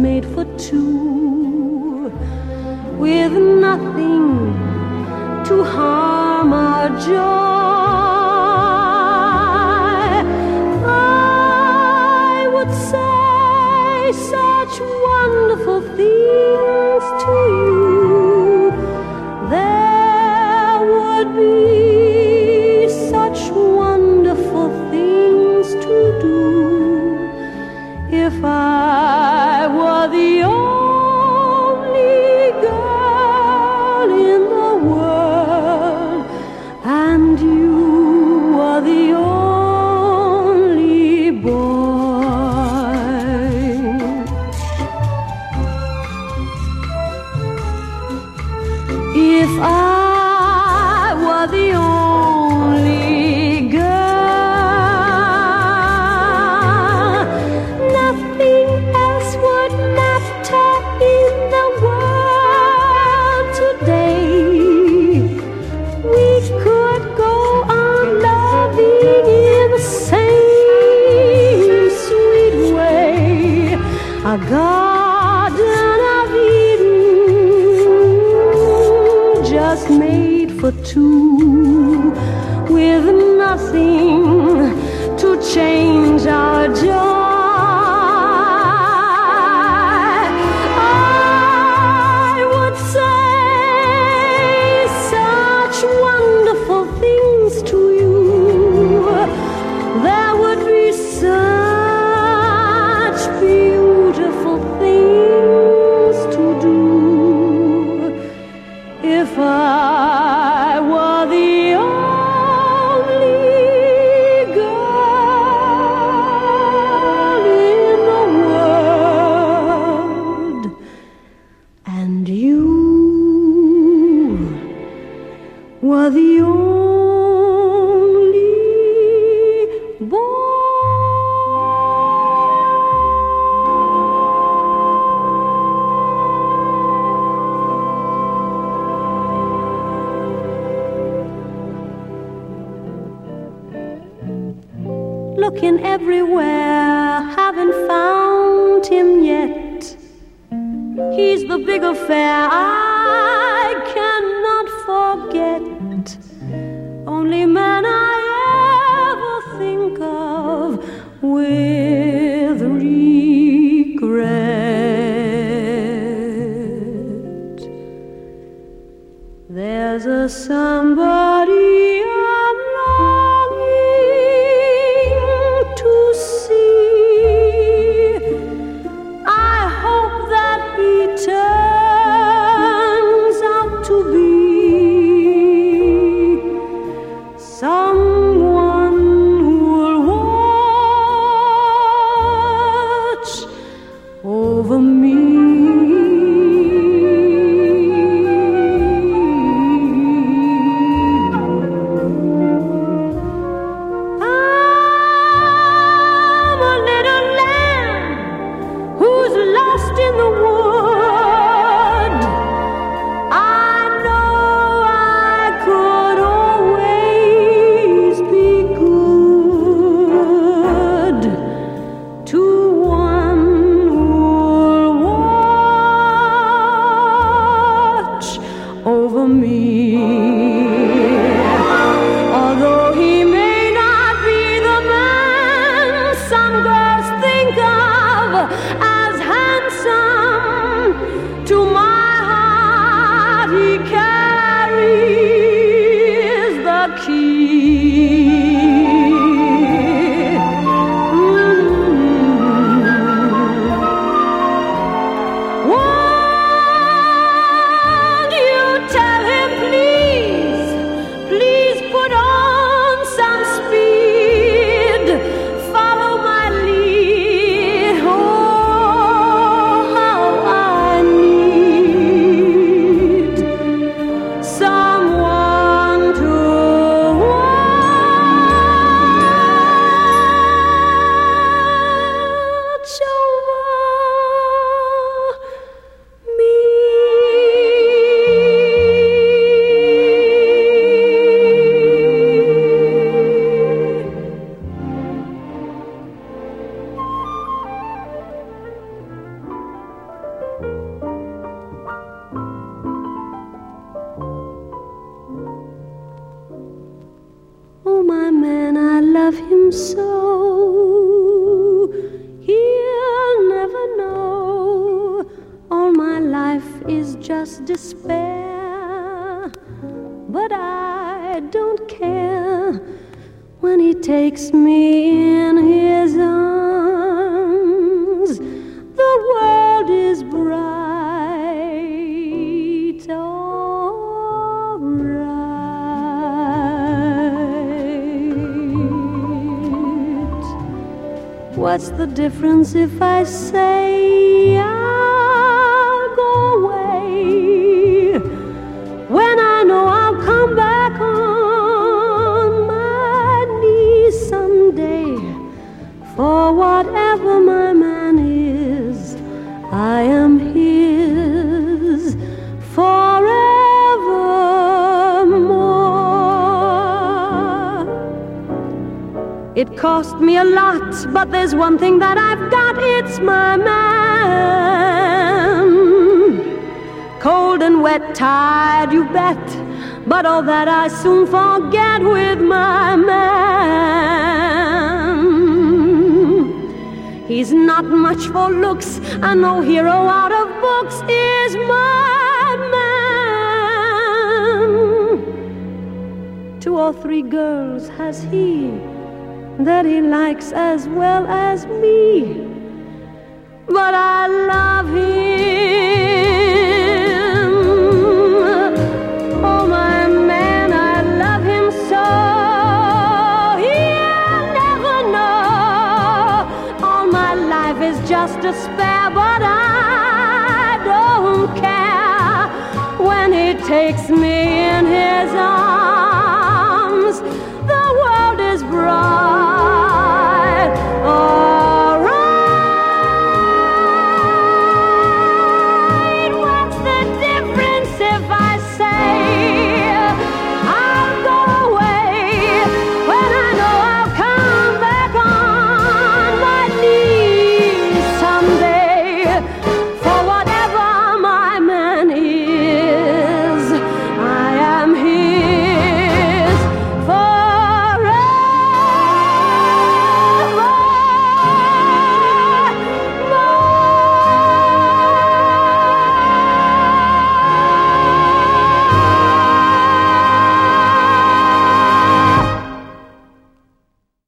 made for two, with nothing to harm our joy. I would say such wonderful things to you. There would be such wonderful things to do if I were the only girl in the world and you were the only boy. If I were the only girl, nothing else would matter in the world today. We could go on loving in the same sweet way. A garden of Eden just made for two, with nothing to change our joy. I would say such wonderful things to you. There would be such beautiful things to do if I were the only girl in the world and you were the only boy. Looking everywhere, haven't found him yet. He's the big affair I cannot forget. Only man I ever think of with regret. There's a somebody I'm longing to see. I hope that he turns out to be someone who'll watch over me. I'm a little lamb who's lost in the wood. I know I could always be good to one who'll him so. He'll never know all my life is just despair. But I don't care when he takes me in his arms. The world is bright, all right. What's the difference if I say I'll go away when I know I'll come back on my knees someday? For whatever my man is, I am his forevermore. It cost me a lot, but there's one thing that I've got, it's my man. Cold and wet, tired, you bet, but all that I soon forget with my man. He's not much for looks, and no hero out of books is my man. 2 or 3 girls has he that he likes as well as me, but I love him. Oh, my man, I love him so. He'll never know all my life is just despair, but I don't care when he takes me in his arms.